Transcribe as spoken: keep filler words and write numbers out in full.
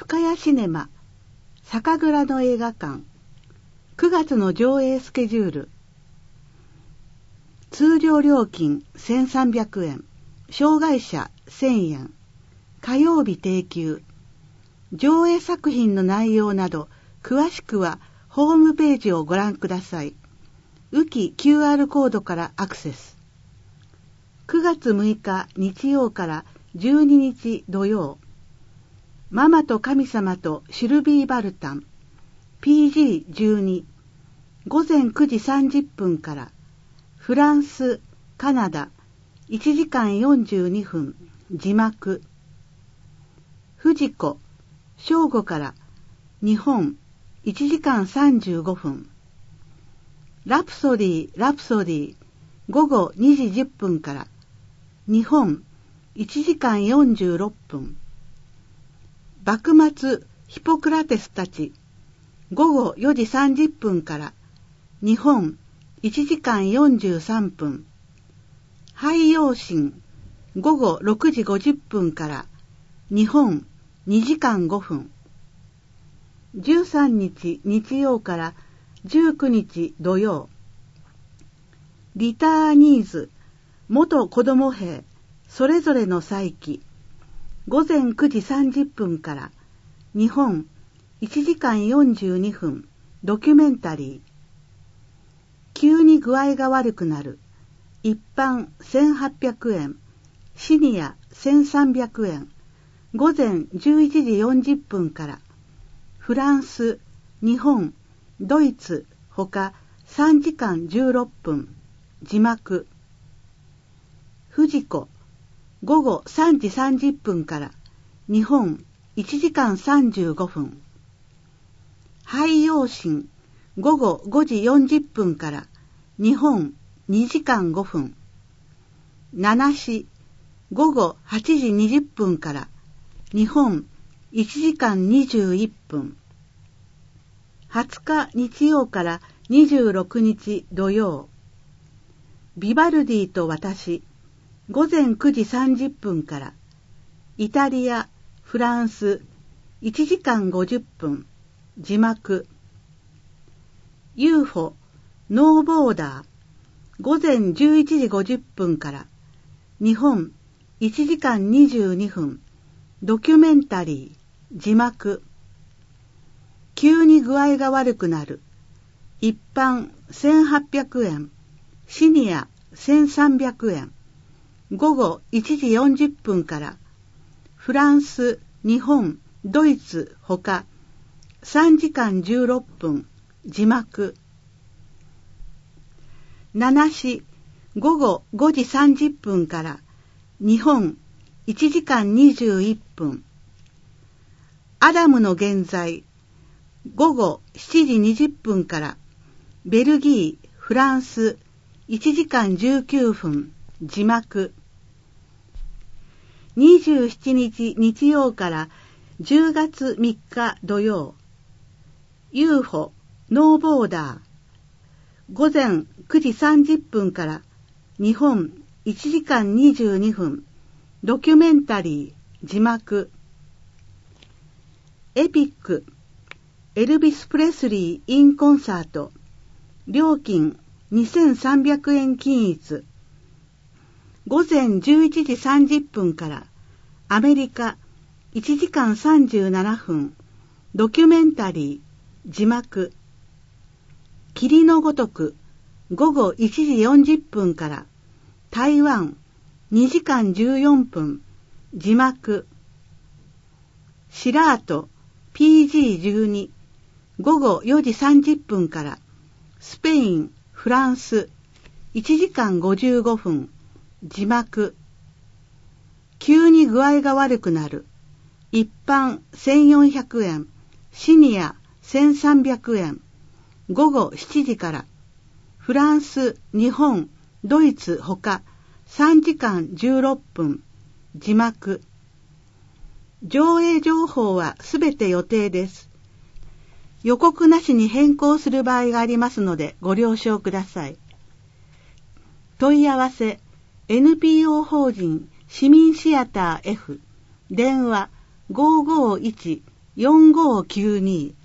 深谷シネマ酒蔵の映画館くがつの上映スケジュール。通常料金せんさんびゃくえん、障害者せんえん、火曜日定休。上映作品の内容など詳しくはホームページをご覧ください。浮き キューアール コードからアクセス。くがつむいか日曜からじゅうににち土曜。ママと神様とシルビー・バルタン ピージーじゅうに 午前くじさんじゅっぷんから。フランス、カナダいちじかんよんじゅうにふん字幕。フジコ正午から日本いちじかんさんじゅうごふん。ラプソディラプソディ午後にじじゅっぷんから日本いちじかんよんじゅうろっぷん。幕末ヒポクラテスたち午後よじさんじゅっぷんから日本いちじかんよんじゅうさんぷん。廃陽神午後ろくじごじゅっぷんから日本にじかんごふん。じゅうさんにち日曜からじゅうくにち土曜。リターニーズ元子ども兵それぞれの再起午前くじさんじゅっぷんから日本いちじかんよんじゅうにふんドキュメンタリー。急に具合が悪くなる一般せんはっぴゃくえん、シニアせんさんびゃくえん。午前じゅういちじよんじゅっぷんからフランス、日本、ドイツほかさんじかんじゅうろっぷん字幕。フジコ午後さんじさんじゅっぷんから日本いちじかんさんじゅうごふん。廃陽神午後ごじよんじゅっぷんから日本にじかんごふん。七市午後はちじにじゅっぷんから日本いちじかんにじゅういっぷん。はつか日曜からにじゅうろくにち土曜。ビバルディと私午前くじさんじゅっぷんからイタリア、フランスいちじかんごじゅっぷん字幕。ユーフォ ノーボーダー午前じゅういちじごじゅっぷんから日本いちじかんにじゅうにふんドキュメンタリー字幕。急に具合が悪くなる一般せんはっぴゃくえん、シニアせんさんびゃくえん。午後いちじよんじゅっぷんからフランス、日本、ドイツほかさんじかんじゅうろっぷん字幕。七市午後ごじさんじゅっぷんから日本いちじかんにじゅういっぷん。アダムの現在午後しちじにじゅっぷんからベルギー、フランスいちじかんじゅうきゅうふん字幕。にじゅうしちにち日曜からじゅうがつみっか土曜。ユーフォ ノーボーダー午前くじさんじゅっぷんから日本いちじかんにじゅうにふんドキュメンタリー字幕。エピックエルビス・プレスリー・イン・コンサート料金にせんさんびゃくえん均一。午前じゅういちじさんじゅっぷんからアメリカいちじかんさんじゅうななふんドキュメンタリー字幕。霧のごとく午後いちじよんじゅっぷんから台湾にじかんじゅうよんぷん字幕。シラート ピージーじゅうに 午後よじさんじゅっぷんからスペイン、フランスいちじかんごじゅうごふん字幕。急に具合が悪くなる一般せんよんひゃくえん、シニアせんさんびゃくえん。午後しちじからフランス、日本、ドイツほかさんじかんじゅうろっぷん字幕。上映情報はすべて予定です。予告なしに変更する場合がありますのでご了承ください。問い合わせ エヌピーオー 法人市民シアター F 電話 ごーごーいちよんごーきゅうに